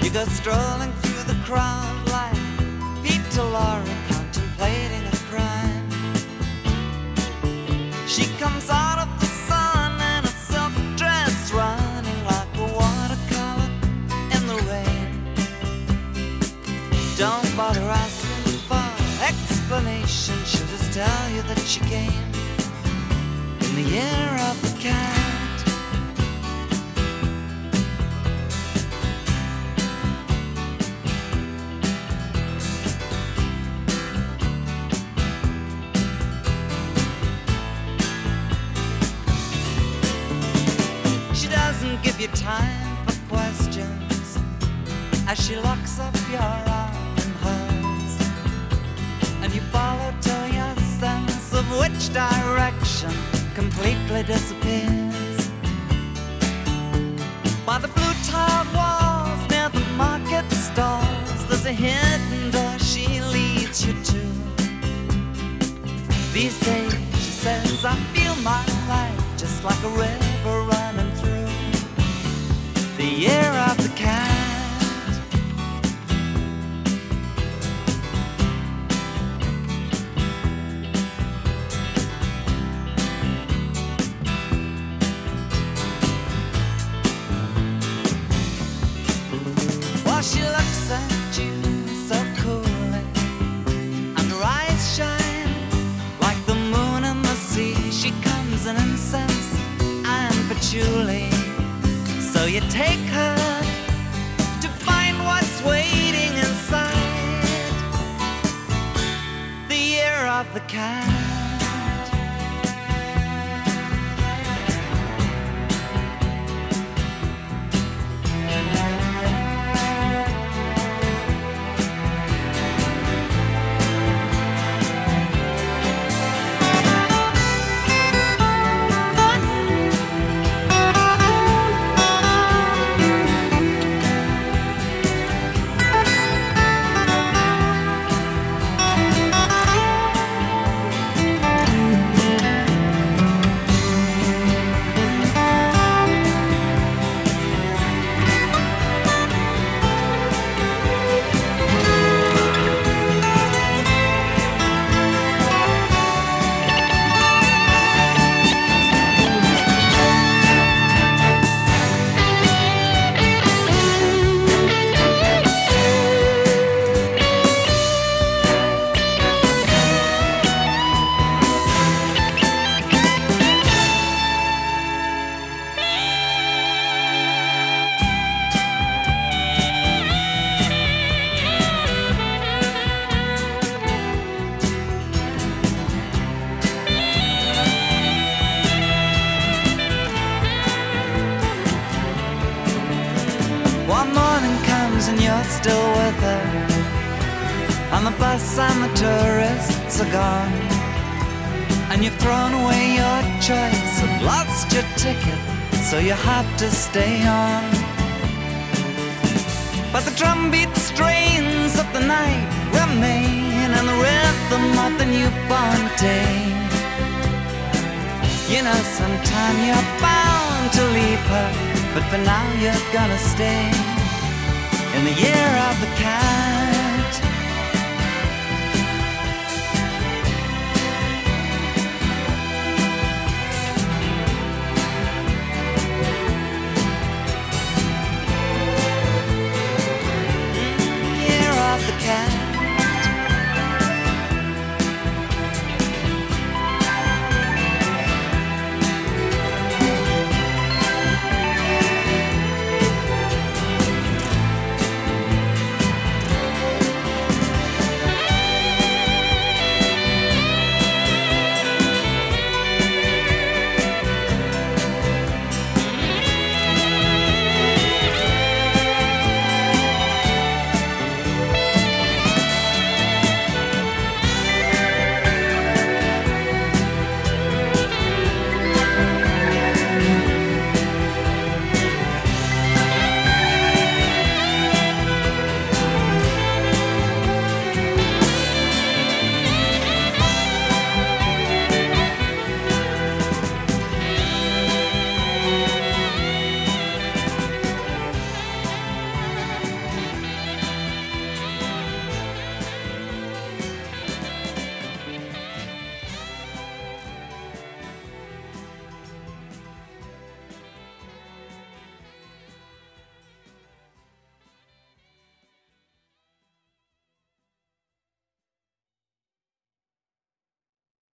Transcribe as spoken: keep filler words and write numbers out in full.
You go strolling through the crowd like Pete to Laura contemplating a crime. She comes out of the sun in a silk dress, running like a watercolor in the rain. Don't bother asking for explanation, she'll just tell you that she came in the year of the cat. Give you time for questions as she locks up your arm in hers, and you follow till your sense of which direction completely disappears. By the blue tiled walls near the market stalls, there's a hidden door she leads you to. These days, she says, I feel my life just like a river running through the year of the cat. While she looks at you so coolly, and her eyes shine like the moon in the sea, she comes in incense and patchouli. So you take her to find what's waiting inside the year of the cat. One morning comes and you're still with her, and the bus and the tourists are gone, and you've thrown away your choice and lost your ticket, so you have to stay on. But the drumbeat strains of the night remain, and the rhythm of the newborn day. You know sometime you're bound to leave her, but for now you're gonna stay in the year of the cat. Year of the cat.